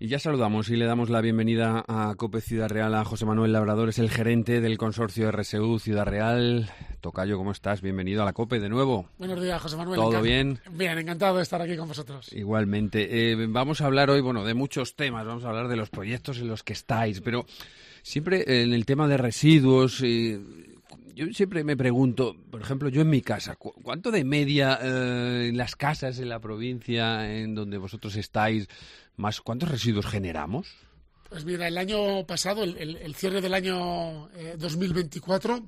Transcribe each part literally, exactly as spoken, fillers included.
Y ya saludamos y le damos la bienvenida a COPE Ciudad Real a José Manuel Labrador, es el gerente del consorcio R S U Ciudad Real. Tocayo, ¿cómo estás? Bienvenido a la COPE de nuevo. Buenos días, José Manuel. ¿Todo Encant- bien? Bien, encantado de estar aquí con vosotros. Igualmente. Eh, vamos a hablar hoy, bueno, de muchos temas. Vamos a hablar de los proyectos en los que estáis, pero siempre en el tema de residuos... Eh, Yo siempre me pregunto, por ejemplo, yo en mi casa, ¿cu- ¿cuánto de media eh, en las casas en la provincia en donde vosotros estáis, más cuántos residuos generamos? Pues mira, el año pasado, el, el, el cierre del año eh, dos mil veinticuatro,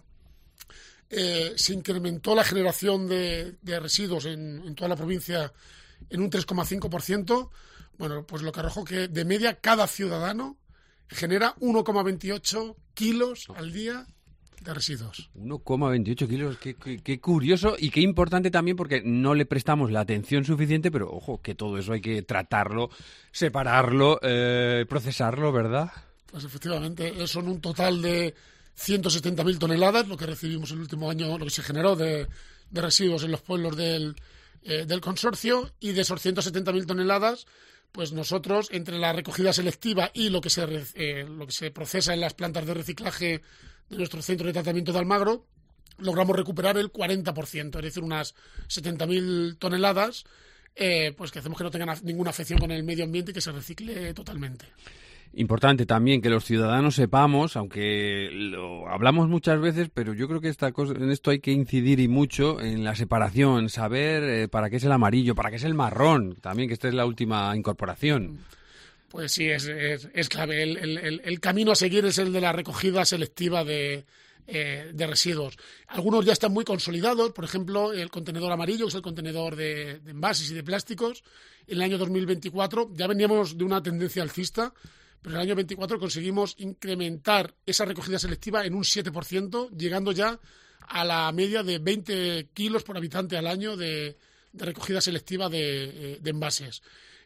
eh, se incrementó la generación de, de residuos en, en toda la provincia en un tres coma cinco por ciento. Bueno, pues lo que arrojó que de media cada ciudadano genera uno coma veintiocho kilos al día de residuos. uno coma veintiocho kilos, qué, qué, qué curioso y qué importante también porque no le prestamos la atención suficiente, pero ojo, que todo eso hay que tratarlo, separarlo, eh, procesarlo, ¿verdad? Pues efectivamente, son un total de ciento setenta mil toneladas, lo que recibimos el último año, lo que se generó de, de residuos en los pueblos del, eh, del consorcio, y de esos ciento setenta mil toneladas, pues nosotros, entre la recogida selectiva y lo que se, eh, lo que se procesa en las plantas de reciclaje de nuestro centro de tratamiento de Almagro, logramos recuperar el cuarenta por ciento, es decir, unas setenta mil toneladas, eh, pues que hacemos que no tengan af- ninguna afección con el medio ambiente y que se recicle totalmente. Importante también que los ciudadanos sepamos, aunque lo hablamos muchas veces, pero yo creo que esta cosa, en esto hay que incidir y mucho en la separación, saber eh, para qué es el amarillo, para qué es el marrón, también que esta es la última incorporación. Pues sí, es, es, es clave. El, el, el camino a seguir es el de la recogida selectiva de, eh, de residuos. Algunos ya están muy consolidados, por ejemplo, el contenedor amarillo, que es el contenedor de, de envases y de plásticos. En el año dos mil veinticuatro ya veníamos de una tendencia alcista, pero en el año veinticuatro conseguimos incrementar esa recogida selectiva en un siete por ciento, llegando ya a la media de veinte kilos por habitante al año de, de recogida selectiva de, de envases.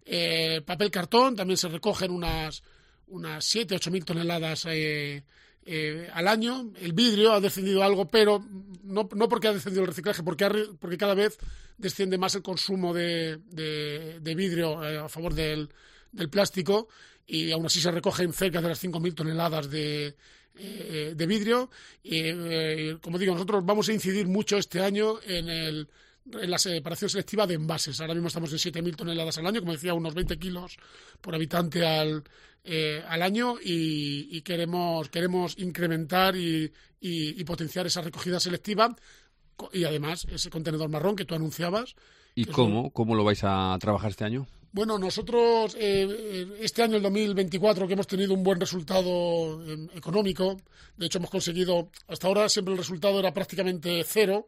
Eh, papel cartón también se recogen unas unas siete a ocho mil toneladas eh, eh, al año. El vidrio ha descendido algo, pero no, no porque ha descendido el reciclaje, porque, ha, porque cada vez desciende más el consumo de, de, de vidrio eh, a favor del, del plástico, y aún así se recogen cerca de las cinco mil toneladas de, eh, de vidrio. Y, eh, como digo, nosotros vamos a incidir mucho este año en el en la separación selectiva de envases. Ahora mismo estamos en siete mil toneladas al año, como decía, unos veinte kilos por habitante al, eh, al año, y, y queremos, queremos incrementar y, y, y potenciar esa recogida selectiva, y además ese contenedor marrón que tú anunciabas. ¿Y cómo? Un... ¿Cómo lo vais a trabajar este año? Bueno, nosotros eh, este año, el dos mil veinticuatro, que hemos tenido un buen resultado eh, económico, de hecho hemos conseguido, hasta ahora siempre el resultado era prácticamente cero,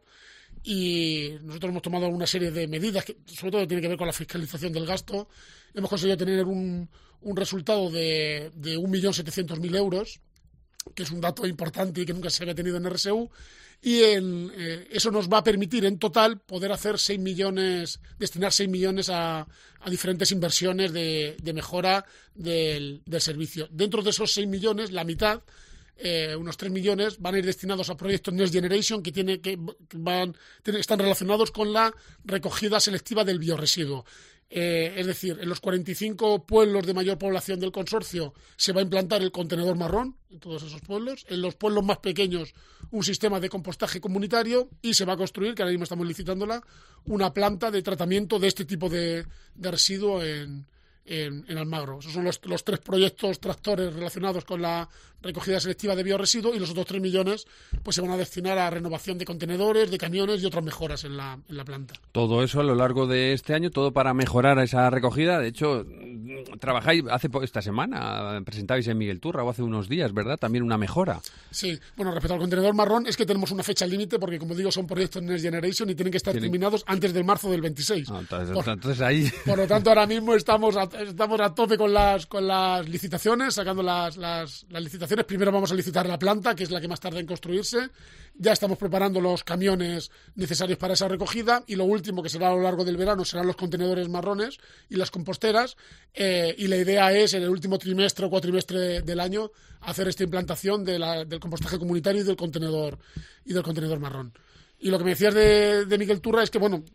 y nosotros hemos tomado una serie de medidas que sobre todo tiene que ver con la fiscalización del gasto. Hemos conseguido tener un, un resultado de, de un millón setecientos mil euros, que es un dato importante y que nunca se había tenido en R S U, y en, eh, eso nos va a permitir en total poder hacer seis millones, destinar seis millones a, a diferentes inversiones de, de mejora del, del servicio. Dentro de esos seis millones, la mitad, Eh, unos tres millones, van a ir destinados a proyectos Next Generation que, tiene, que, que van, tiene, están relacionados con la recogida selectiva del biorresiduo. Eh, es decir, en los cuarenta y cinco pueblos de mayor población del consorcio se va a implantar el contenedor marrón, en todos esos pueblos. En los pueblos más pequeños, un sistema de compostaje comunitario, y se va a construir, que ahora mismo estamos licitándola, una planta de tratamiento de este tipo de, de residuo en En, en Almagro. Esos son los, los tres proyectos tractores relacionados con la recogida selectiva de biorresiduos, y los otros tres millones pues se van a destinar a renovación de contenedores, de camiones y otras mejoras en la, en la planta. Todo eso a lo largo de este año, todo para mejorar esa recogida. De hecho, trabajáis hace esta semana, presentabais en Miguel Turra o hace unos días, ¿verdad? También una mejora. Sí, bueno, respecto al contenedor marrón es que tenemos una fecha límite porque, como digo, son proyectos Next Generation y tienen que estar ¿Tienen? terminados antes del marzo del veintiséis. Ah, entonces, por, entonces ahí... por lo tanto, ahora mismo estamos a, estamos a tope con las con las licitaciones, sacando las, las, las licitaciones. Primero vamos a licitar la planta, que es la que más tarda en construirse. Ya estamos preparando los camiones necesarios para esa recogida, y lo último, que será a lo largo del verano, serán los contenedores marrones y las composteras, eh, y la idea es en el último trimestre o cuatrimestre del año hacer esta implantación de la, del compostaje comunitario y del contenedor y del contenedor marrón. Y lo que me decías de, de Miguel Turra es que, bueno,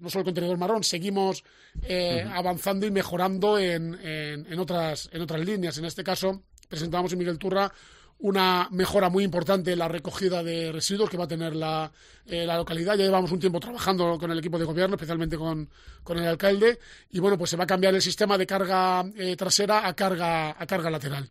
no solo el contenedor marrón, seguimos eh, uh-huh. avanzando y mejorando en, en, en, otras, en otras líneas. En este caso, presentamos en Miguel Turra una mejora muy importante en la recogida de residuos que va a tener la, eh, la localidad. Ya llevamos un tiempo trabajando con el equipo de gobierno, especialmente con, con el alcalde, y bueno, pues se va a cambiar el sistema de carga eh, trasera a carga, a carga lateral.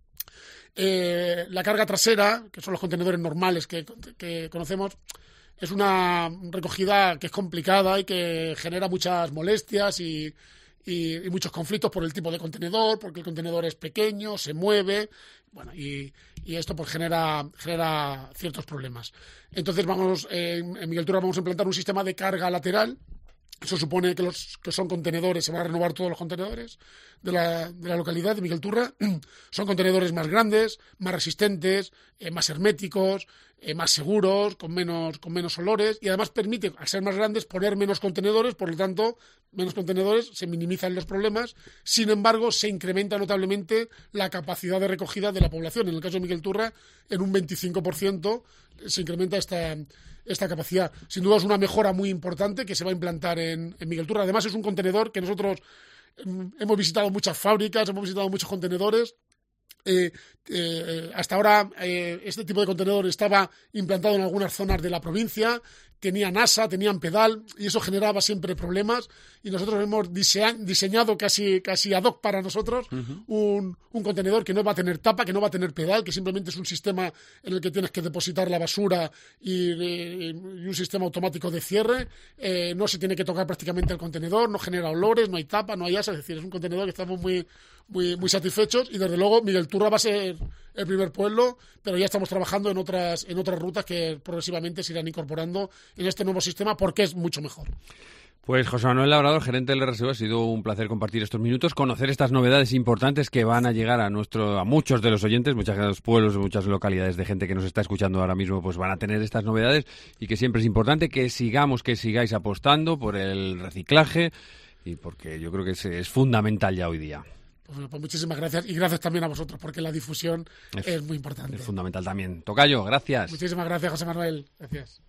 Eh, la carga trasera, que son los contenedores normales que, que conocemos, es una recogida que es complicada y que genera muchas molestias y Y, y muchos conflictos por el tipo de contenedor, porque el contenedor es pequeño, se mueve, bueno, y, y esto pues genera, genera ciertos problemas. Entonces vamos, eh, en Miguel Turra vamos a implantar un sistema de carga lateral. Eso supone que los que son contenedores, se van a renovar todos los contenedores de la, de la localidad de Miguel Turra. Son contenedores más grandes, más resistentes, eh, más herméticos, eh, más seguros, con menos, con menos olores, y además permite, al ser más grandes, poner menos contenedores, por lo tanto, menos contenedores, se minimizan los problemas. Sin embargo, se incrementa notablemente la capacidad de recogida de la población. En el caso de Miguel Turra, en un veinticinco por ciento se incrementa esta... esta capacidad. Sin duda es una mejora muy importante que se va a implantar en, en Miguel Turra. Además es un contenedor que nosotros mm, hemos visitado muchas fábricas, hemos visitado muchos contenedores. Eh, eh, hasta ahora eh, este tipo de contenedor estaba implantado en algunas zonas de la provincia, tenían asa, tenían pedal, y eso generaba siempre problemas, y nosotros hemos disea- diseñado casi, casi ad hoc para nosotros uh-huh. un, un contenedor que no va a tener tapa, que no va a tener pedal, que simplemente es un sistema en el que tienes que depositar la basura y, y, y un sistema automático de cierre. Eh, no se tiene que tocar prácticamente el contenedor, no genera olores, no hay tapa, no hay asa, es decir, es un contenedor que estamos muy, muy, muy satisfechos, y desde luego Miguel Turra va a ser el primer pueblo, pero ya estamos trabajando en otras, en otras rutas que progresivamente se irán incorporando en este nuevo sistema, porque es mucho mejor. Pues José Manuel Labrador, gerente del R S U, ha sido un placer compartir estos minutos, conocer estas novedades importantes que van a llegar a nuestro, a muchos de los oyentes, muchos de los pueblos, muchas localidades de gente que nos está escuchando ahora mismo, pues van a tener estas novedades, y que siempre es importante que sigamos, que sigáis apostando por el reciclaje, y porque yo creo que es, es fundamental ya hoy día. Pues, pues muchísimas gracias, y gracias también a vosotros, porque la difusión es, es muy importante. Es fundamental también. Tocayo, gracias. Muchísimas gracias, José Manuel. Gracias.